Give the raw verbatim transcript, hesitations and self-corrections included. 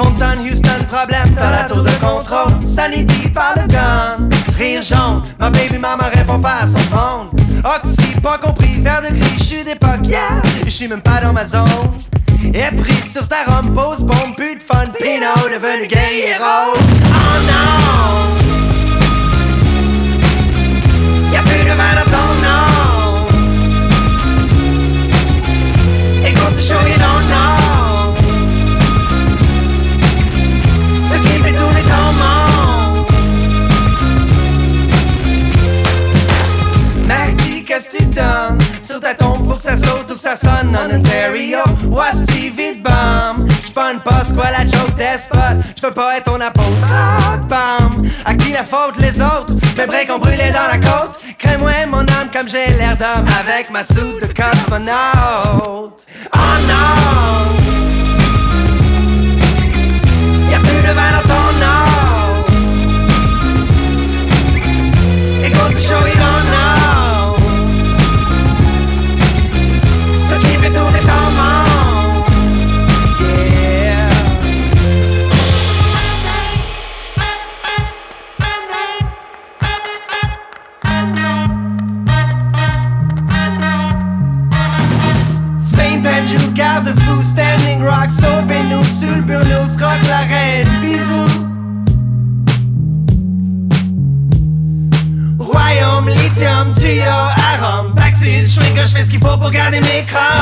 Fontaine, Houston, problème dans la tour de contrôle. Sanity par le gun. Rire jaune, ma baby mama répond pas à son phone. Oxy, pas compris, verre de gris, j'suis d'époque, yeah. J'suis même pas dans ma zone. Et prise sur ta rhum, pose bombe, plus de fun. Pinot devenu guerriero. Oh non, y'a plus de vin dans ton nom. Et qu'on se show, you don't know ce qui fait tourner ton monde. Mardi, qu'est-ce que tu donnes? Sur ta tombe, faut que ça saute ou que ça sonne en Ontario. Wasti, vite bam. J'ponne pas c'est quoi la joke despote. J'peux pas être ton apôtre. Ah, bam. À qui la faute, les autres? Mes breaks ont brûlé dans la côte. Crée-moi mon âme comme j'ai l'air d'homme. Avec ma soupe de cosmonaute. Oh non, y'a plus de vin dans ton nom. Et qu'on se show, you don't know ce qui fait tourner ton monde. Yeah. Saint Andrew, garde-fou, Standing Rock, sauvez-nous sur le burnos, rock la reine, bisous. Royaume, lithium, tuyau, arôme, Baxil, j'suis que j'fais ce qu'il faut pour garder mes crânes.